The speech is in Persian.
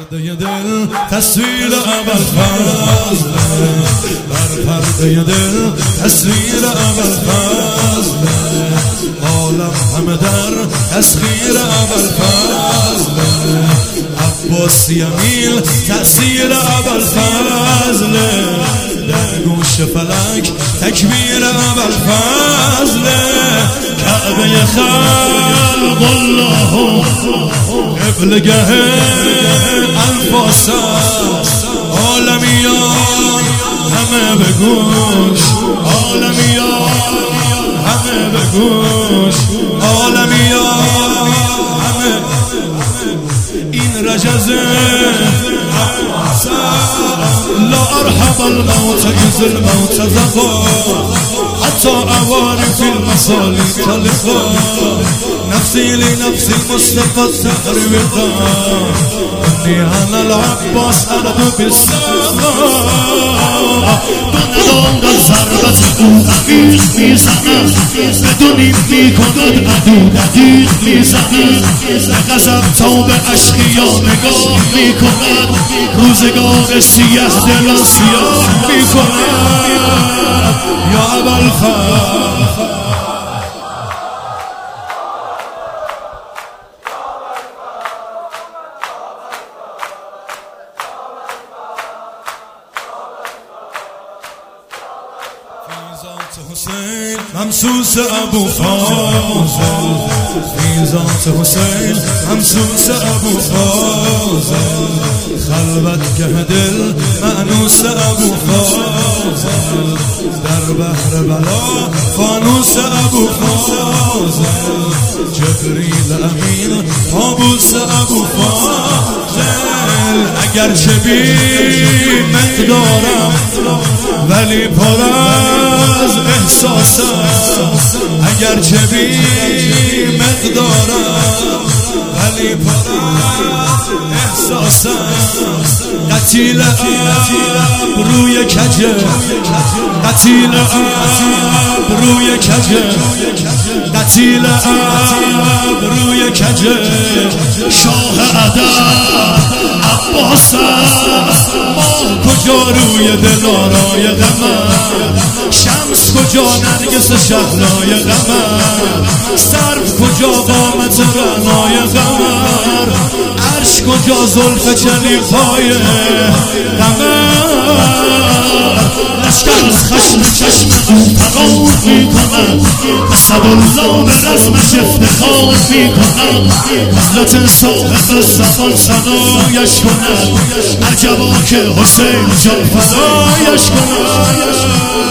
پرده دل تصویر ابوالفضل، بر پرده دل تصویر ابوالفضل، عالم همه در تسخیر ابوالفضل، عباس یمیل تأثیر ابوالفضل، در گوش فلک تکبیر ابوالفضل، کعبه خلق الله قبلگه انفاس است، عالمیان همه به گوش، عالمیان همه به گوش، عالمیان همه این رجزه لا ارحم الموت اذ الموت زغا حتى اواري في المصالي تلقى نفسي لنفسي مصطفى الثغر وقا اني انا العباس ارد بالسماء دونم در ضربت او عقیق میزند، بدونیم میکند عدو دقیق میزند، به غضب تا به اشقیا نگاه میکند، روزگار سیه دلان سیاه میکند. یا ابوالفضل حسین ممسوس ابو فاضل، فی ذات حسین ممسوس ابو فاضل، خلوتگه دل مأنوس ابو فاضل، در بحر بلا فانوس ابو فاضل، جبریل امین طاووس ابو فاضل، اگرچه بی مقدارم ولی پر از احساسم، اگرچه بی مقدارم ولی پر از احساسم، قتیل ابروی کجه، قتیل ابروی کجه، قتیل ابروی کجه، شاه ادب عباس است، ماه کجا روی دل آرای قمر، شمس کجا نرگس شهلای قمر، سرو کجا قامت رعنای قمر، عرش کجا زلف چلیپای قمر، لشکر از خشم چشم او تقام میکند، اسدالله به رزمش افتخار میکند، حضرت صاحب زبان ثنایش کند، عجبا که حسین جان فدایش کند.